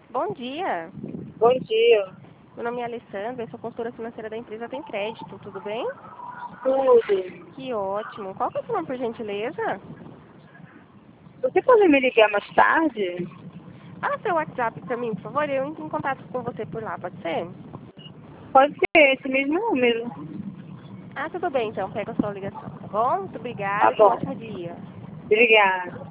Bom dia. Bom dia. Meu nome é Alessandra, eu sou consultora financeira da empresa Tem Crédito, tudo bem? Tudo. Que ótimo. Qual que é o seu nome, por gentileza? Você pode me ligar mais tarde? Fala seu WhatsApp para mim, por favor, eu entro em contato com você por lá, pode ser? Pode ser esse mesmo número. Ah, tudo bem, então, pega a sua ligação, tá bom? Muito Tá obrigada e tenha um bom. ótimo dia. Obrigada.